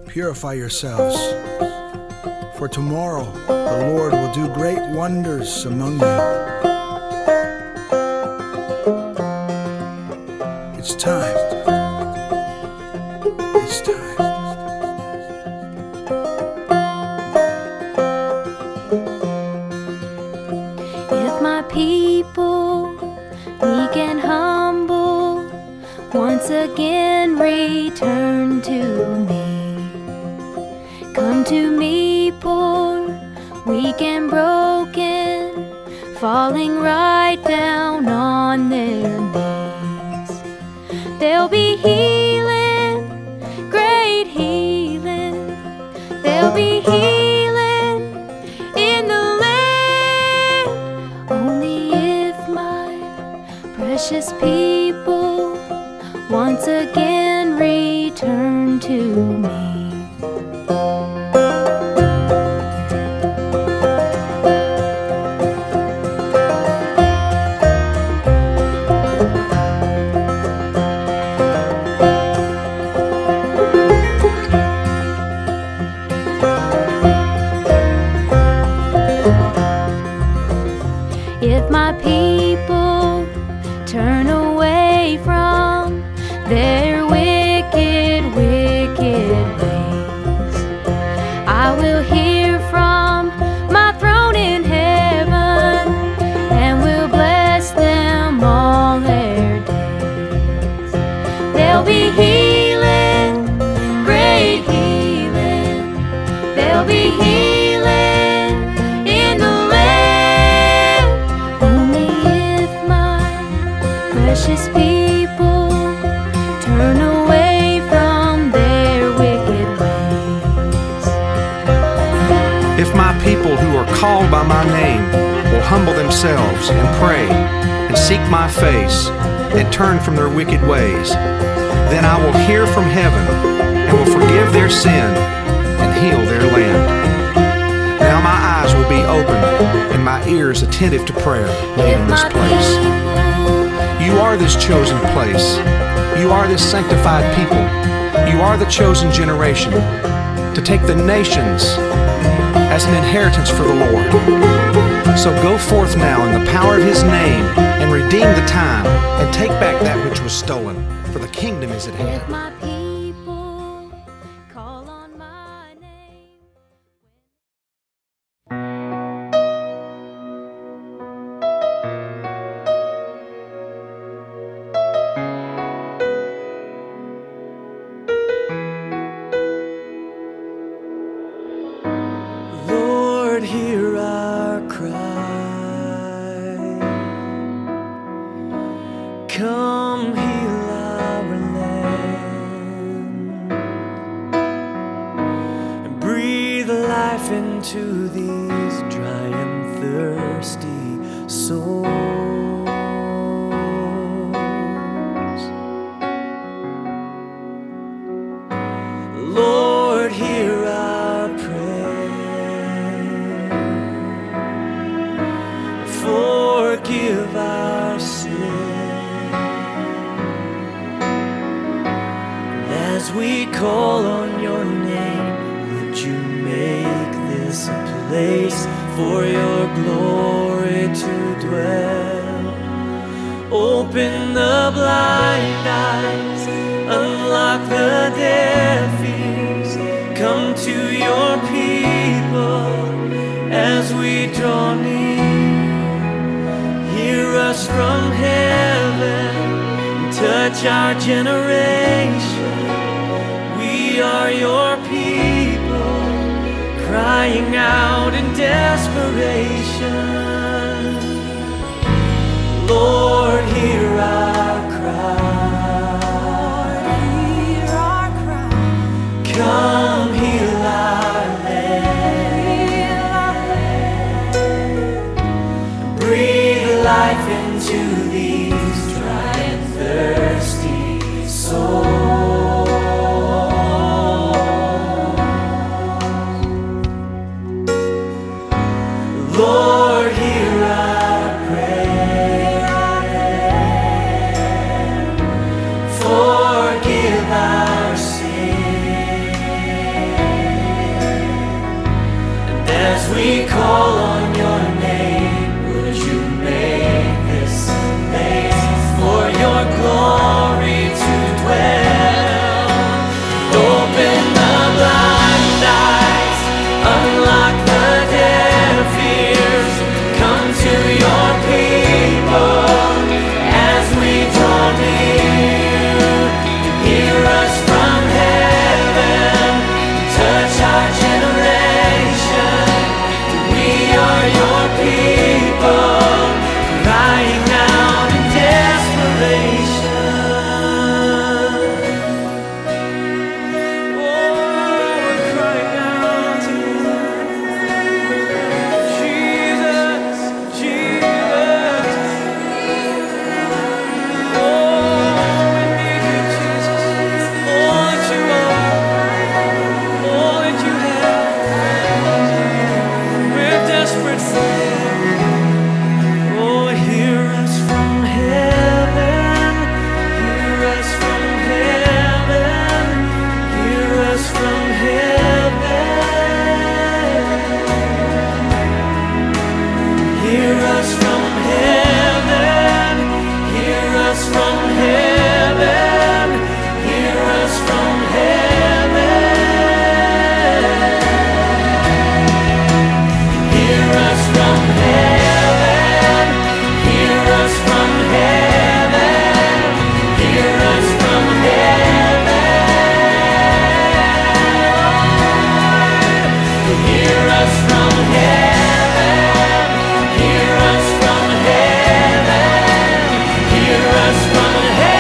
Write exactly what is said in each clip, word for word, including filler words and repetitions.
Purify yourselves, for tomorrow the Lord will do great wonders among you. It's time. It's time. If my people, meek and humble, once again return to me. Come to me, poor, weak and broken, falling right down on their knees. There'll be healing, great healing. There'll be healing in the land. Only if my precious people once again return to me. If my people turn away from their wicked, wicked ways, I will hear from my throne in heaven and will bless them all their days. There'll be healing, great healing. There'll be healing in the precious people turn away from their wicked ways. If my people who are called by my name will humble themselves and pray and seek my face and turn from their wicked ways, then I will hear from heaven and will forgive their sin and heal their land. Now my eyes will be open and my ears attentive to prayer in this place. You are this chosen place. You are this sanctified people. You are the chosen generation to take the nations as an inheritance for the Lord. So go forth now in the power of His name and redeem the time and take back that which was stolen, for the kingdom is at hand. If my people call on my name. Lord, hear our cry. Come heal our land and breathe life into these dry and thirsty souls. Lord, hear our prayer. Forgive our sin. As we call on your name, would you make this a place for your glory to dwell? Open the blind eyes, unlock the deaf ears. Come to your people as we draw near. Hear us from heaven, touch our generation. We are your people, crying out in desperation. Lord, hear our cry. Hear our cry. Come heal our land. Breathe life into these dry and thirsty souls. Lord, hear our prayer. call on your name, would you make this place for your glory to dwell? Open the blind eyes, unlock the deaf ears, come to your people as we draw near. Hear us from heaven, touch our generation. We are your people, crying out in desperation. Oh, we're crying out to you. Jesus, Jesus. Oh, we need you, Jesus. All that you are, all that you have. We're desperate for you. Oh, hear us from heaven. Hear us from heaven. Hear us from heaven. Hear us from heaven. Hear us from heaven. Hear us from heaven. Hear us from heaven. Hear us from heaven. Hear us from heaven. Hear us from heaven. Hear us from heaven. Hear us from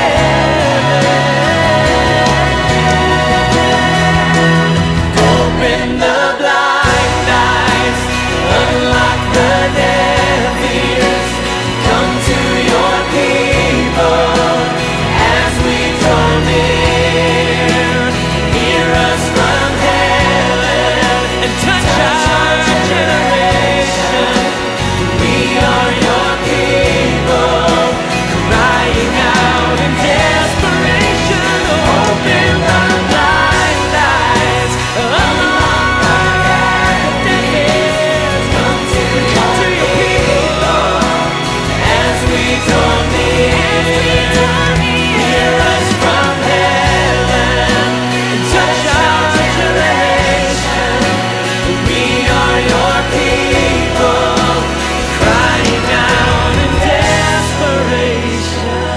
heaven. Open the blind eyes, unlock the deaf ears, come to your people as we draw near. Hear us from heaven and touch our generation. We are your people, crying out in desperation. Open the blind eyes, unlock the deaf ears, come to your people as we draw near. Hear us from heaven and touch our generation. We are your people, crying out in desperation.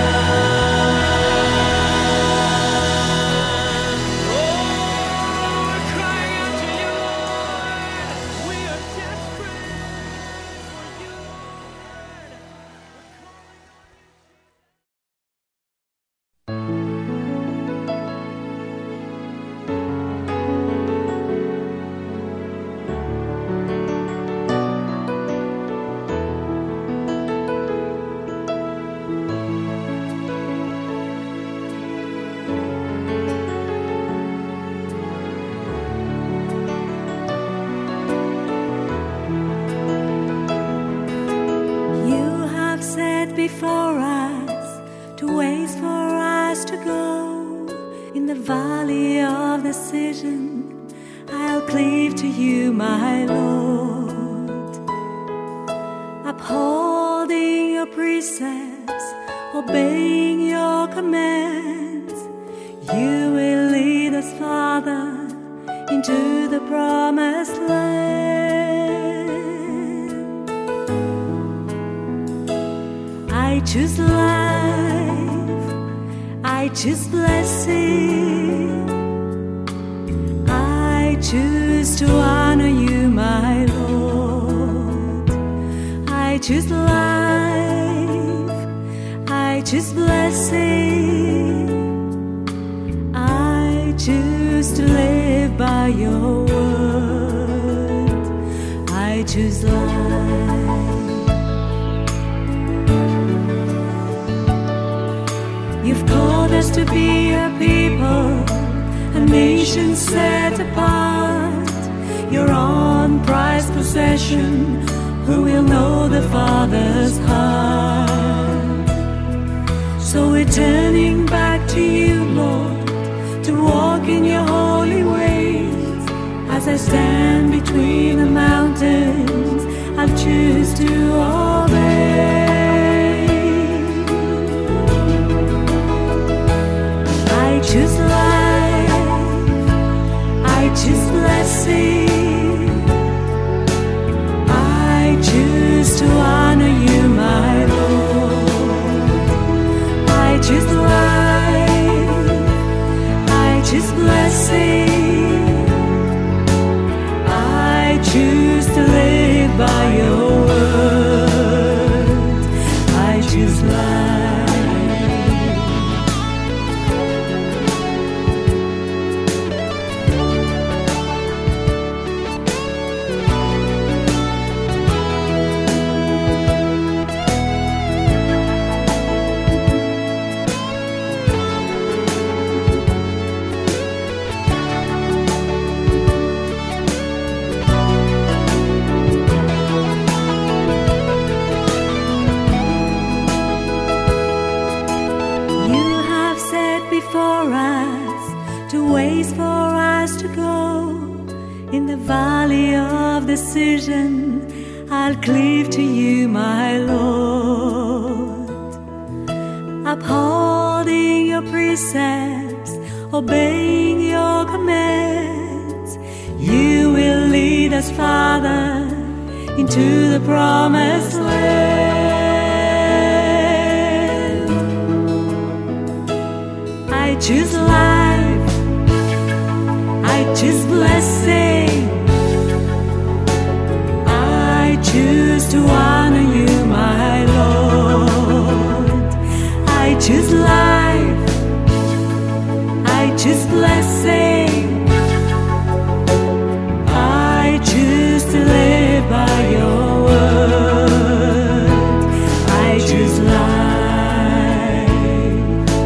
Oh, we're crying out to you, Lord. We are desperate for you, Lord. You have set before us two ways for us to go. In the valley of decision, I'll cleave to you, my Lord. Upholding your precepts, obeying your commands, you will lead us, Father, into the promised land. I choose life, I choose blessing, I choose to honor you, my Lord. I choose life, I choose blessing, I choose to live by your word. I choose life. You've called us to be a people, a nation set apart, your own prized possession, who will know the Father's heart. So we're turning back to you, Lord, to walk in your holy ways. As I stand between the mountains choose to obey. I choose life, I choose blessing, I choose to honor you, my Lord. I choose life, I choose blessing, I choose to live by your word. I choose life. You have set before us two ways for us to go. In the valley of decision, I'll cleave to you, my Lord. Upholding your precepts, obeying your commands, you will lead us, Father, into the promised land. I choose life, I choose blessing, I choose to honor you, my Lord. I choose life, I choose blessing, I choose to live by your word. I choose life.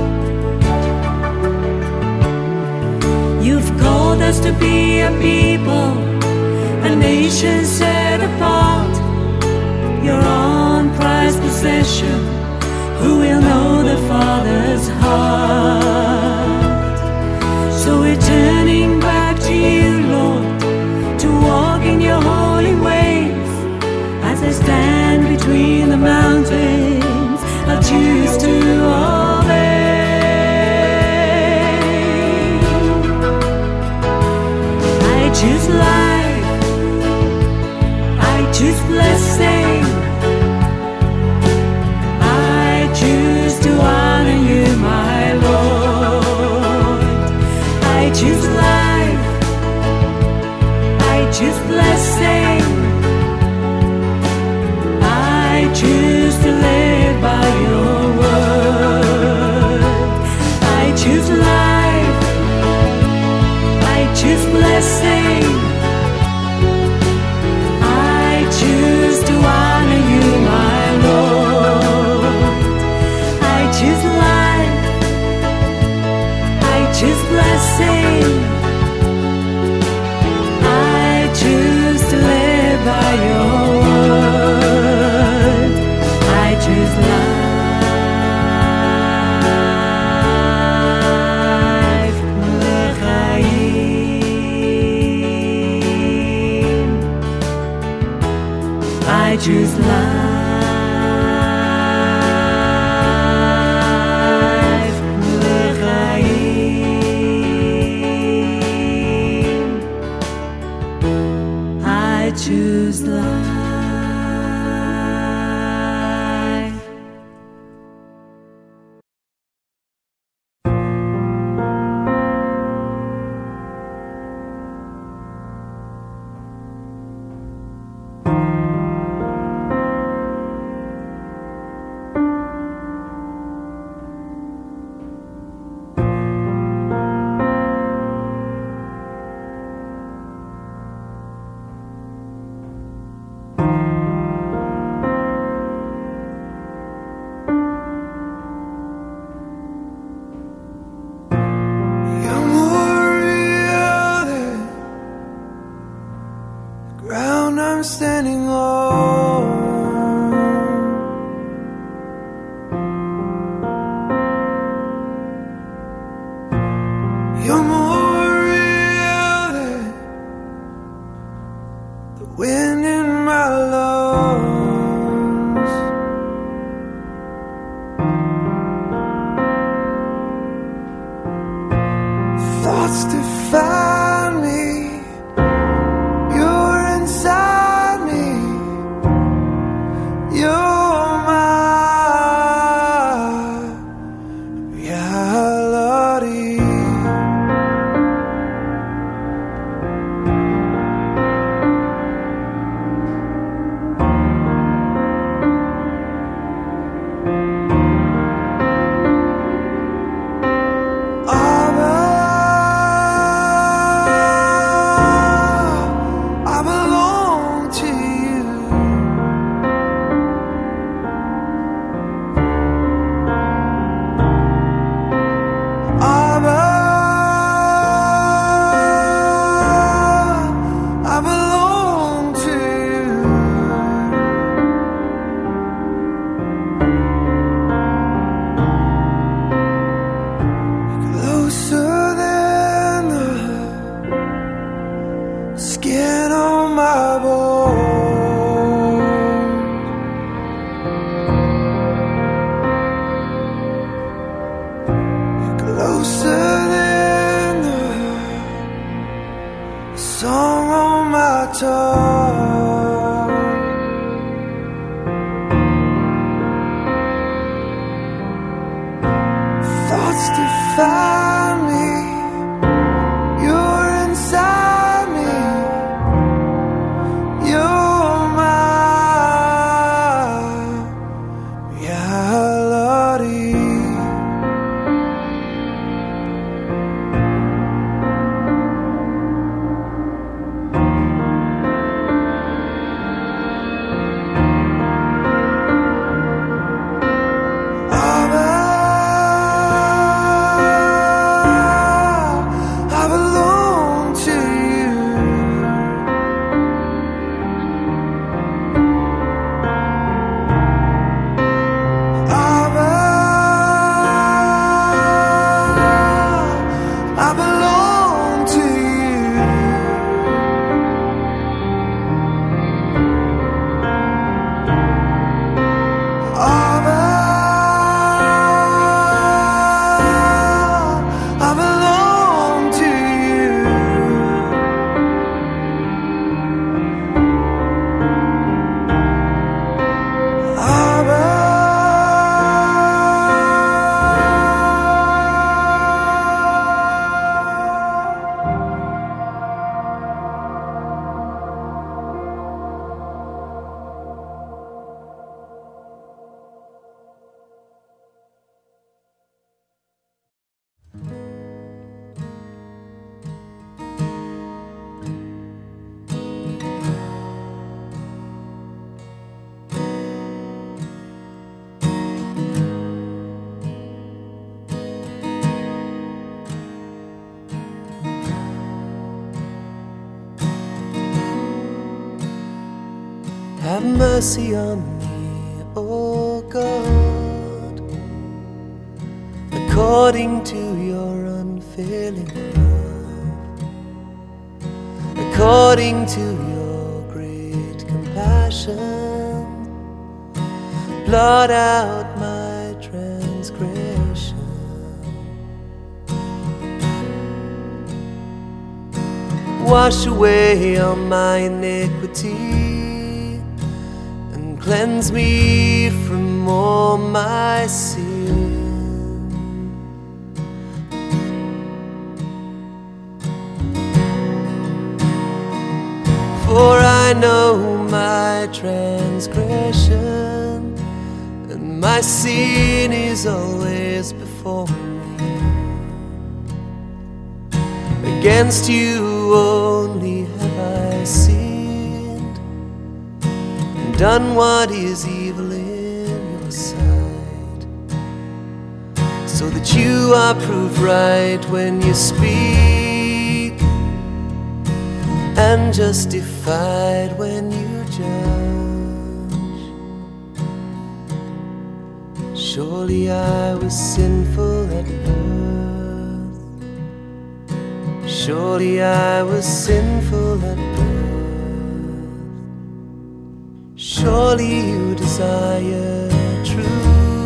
You've called us to be a people, a nation set apart, your own prized possession, who will know the Father's heart. So we're turning back to you, Lord, to walk in your holy ways. As I stand between the mountains, I'll choose to obey. I choose life, I choose blessing, I choose to honor you, my Lord. I choose life, I choose blessing, I choose to live by your word. I choose life, I choose blessing, I choose to honor you, my Lord. I choose life, I choose blessing, I choose to live by your word. I choose life, l'chaim. I choose life, l'chaim. I choose life. You're more real than the ground I'm standing on. You're more real than the wind in my lungs. thoughts define me. You're inside me. You're my reality. Skin on my bones, you're closer than the song on my tongue. Thoughts define me. You're inside me. You're my reality. Have mercy on me, O God, according to your unfailing love, according to your great compassion. Blot out my transgression. Wash away all my iniquity, cleanse me from all my sin. For I know my transgression, and my sin is always before me. Against you only have I sinned, done what is evil in your sight, so that you are proved right when you speak, and justified when you judge. Surely I was sinful at birth. Surely I was sinful at birth. Surely you desire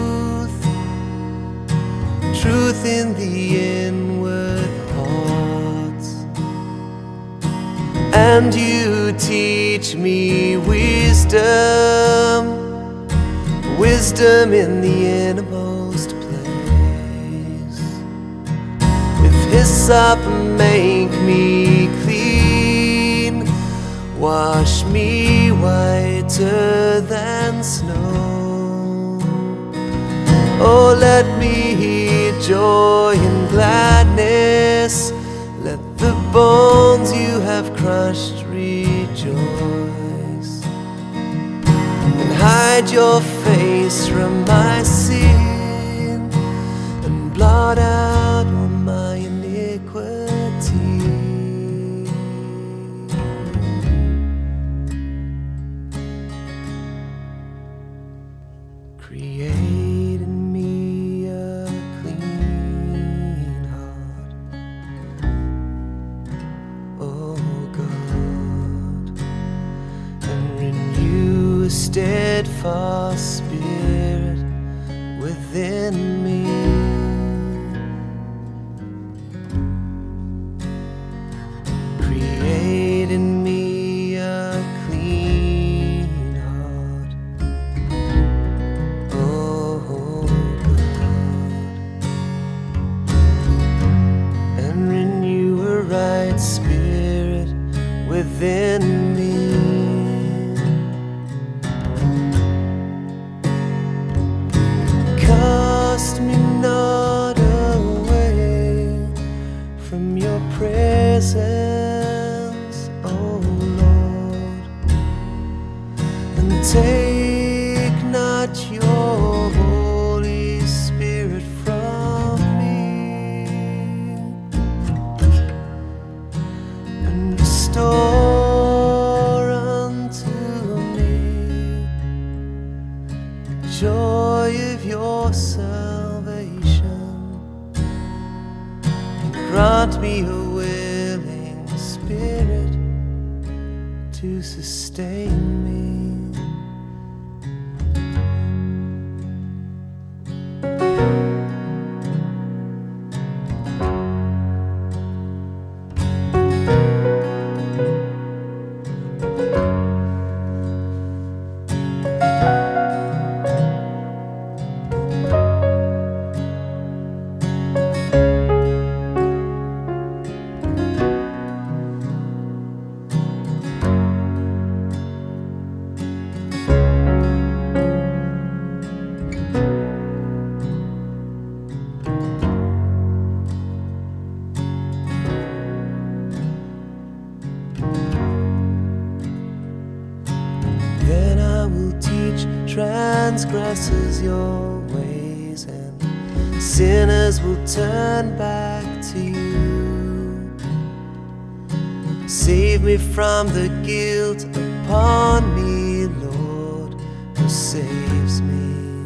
truth, truth in the inward part. and you teach me wisdom, wisdom in the innermost place. With hyssop make me clean, wash me whiter than snow. Oh, let me hear joy and gladness, let the bones you have crushed rejoice, and hide your face from my sin, and blot out all my iniquity. Create in me a clean heart, oh God, and renew a steadfast spirit within me. Create in me a clean heart, oh God, and renew a right spirit within me. Cast me not away from your presence, oh Lord, and take not your Holy Spirit from me, and restore unto me joy of your salvation, and grant me a willing spirit to sustain me. Then I will teach transgressors your ways, and sinners will turn back to you. Save me from the guilt upon me, Lord, who saves me.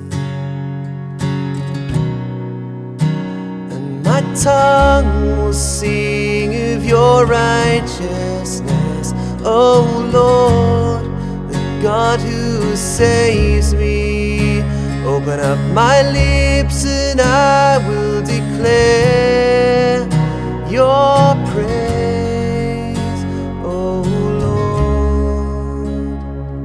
And my tongue will sing of your righteousness, oh Lord, God who saves me. Open up my lips and I will declare your praise, oh Lord.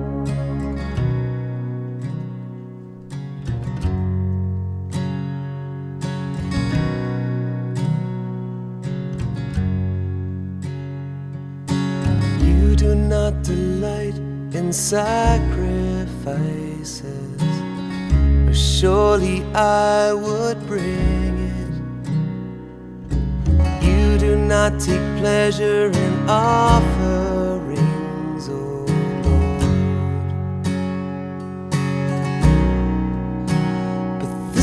You do not delight in sacrifices, or surely I would bring it. You do not take pleasure in offerings, oh Lord, but the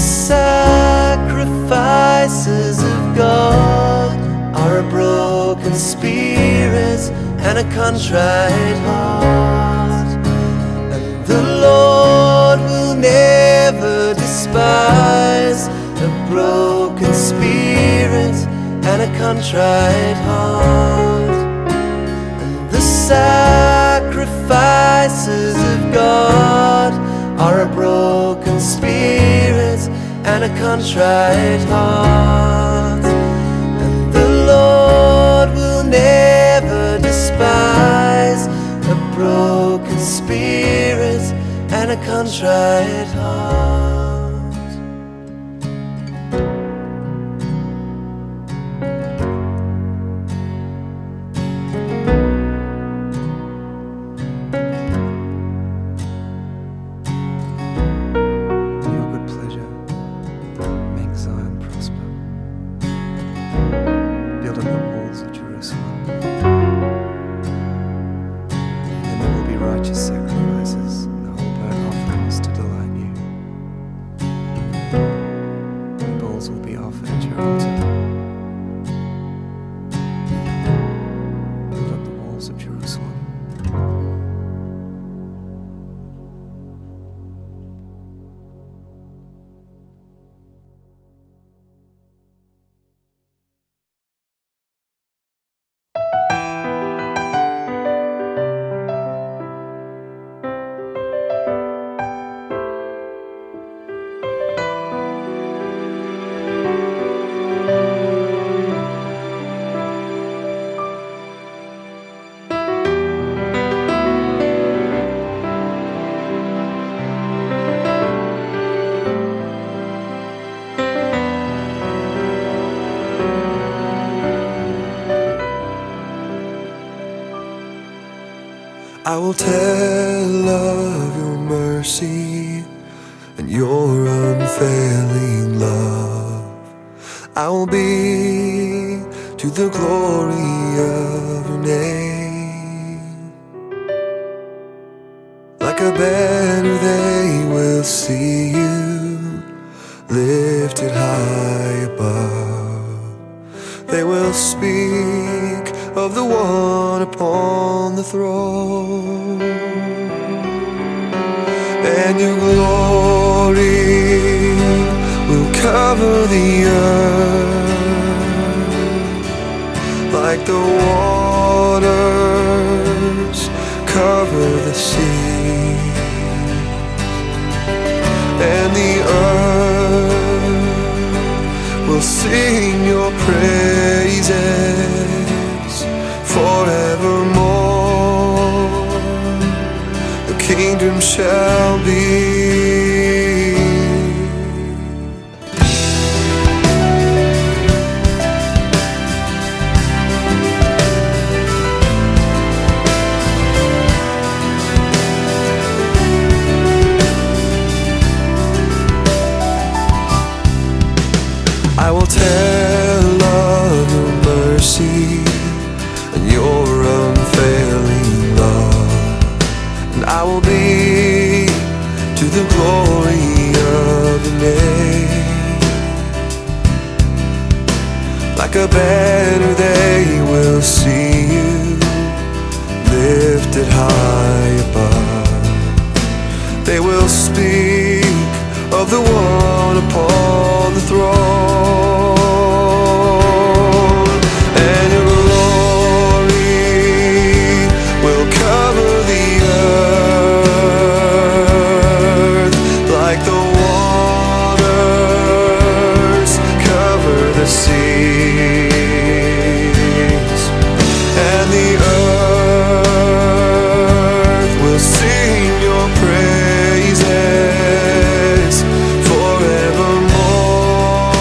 sacrifices of God are a broken spirit and a contrite heart, and the Lord will never despise a broken spirit and a contrite heart. And the sacrifices of God are a broken spirit and a contrite heart, and the Lord will never despise contrite heart. Your good pleasure, make Zion prosper. Build up the walls of Jerusalem. And there will be righteous sacrifices and whole burnt offerings to delight you. And bulls will be offered at your altar. Build up the walls of Jerusalem. I will tell of your mercy and your unfailing love. I will be to the glory of your name. Like a banner they will see you lifted high above. They will speak of the one upon the throne, and your glory will cover the earth like the waters cover the sea, and the earth will sing your praises forevermore. The kingdom shall be. I will tell of your mercy and your unfailing love, and I will be to the glory of your name. Like a banner they will see you lifted high above. They will speak of the one upon the throne, and your glory will cover the earth like the waters cover the seas, and the earth will sing your praises forevermore.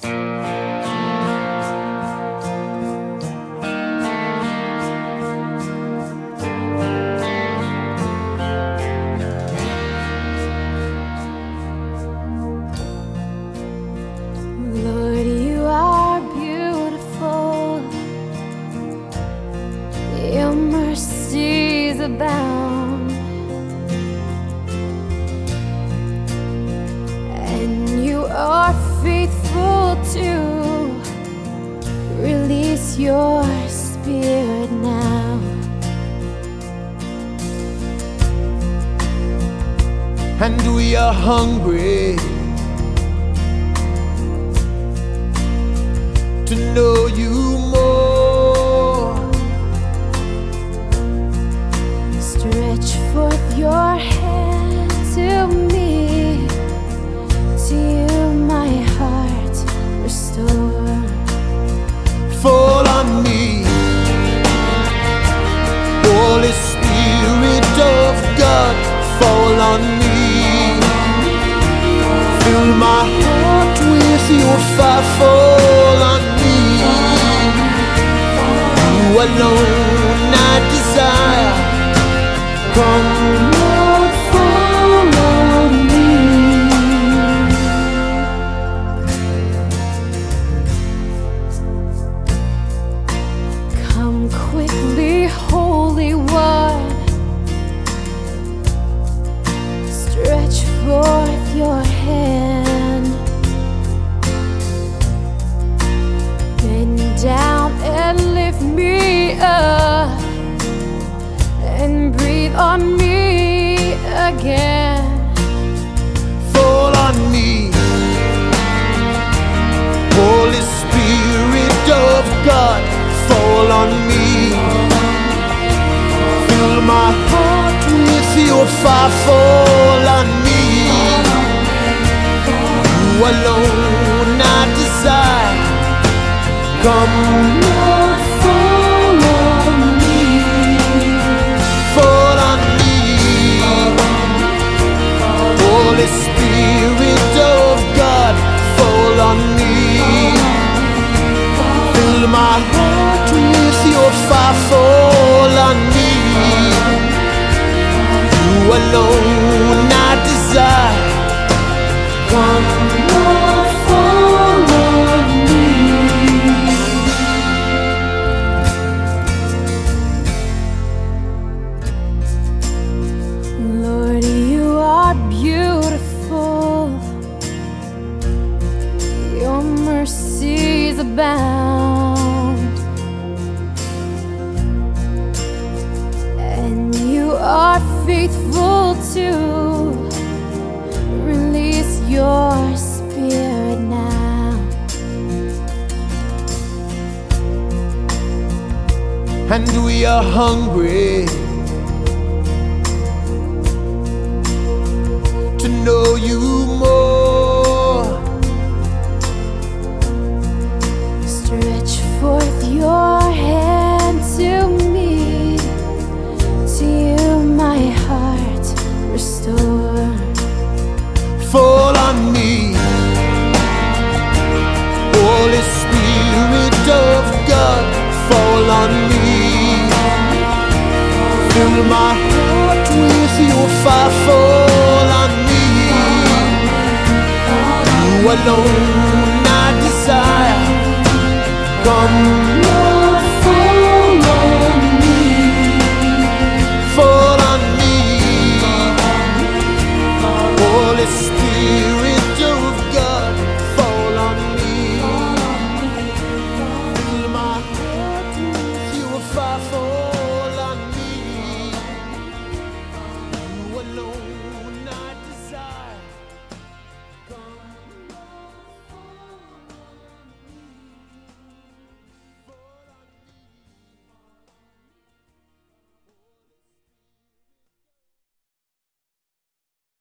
Lord, you are beautiful. Your mercies abound, and you are faithful to release your spirit now. And we are hungry to know you more. Stretch forth your hand to me, to you my heart restore. Fall on me, Holy Spirit of God, fall on me. Fill my heart with your fire, fall on me. You alone I desire. Come, Lord, fall on me. Come quickly, Holy One, stretch forth your hand, bend down and lift me up, and breathe on me again. Fall on me, Holy Spirit of God, fall on me. Fill my heart with your fire, fall on me. You alone I desire. Come, Lord, fall on me. Fall on me, Holy Spirit of God, fall on me. Fill my heart with your fire, fall on me. You alone I desire. Come, Lord, fall on me. Lord, you are beautiful. Your mercies abound, and you are faithful to release your spirit now. And we are hungry to know you more. Stretch forth your hand to me, to you my heart restore. Fall on me, Holy Spirit of God, fall on me. Fill my heart with your fire, fall on me. You alone I desire. Come,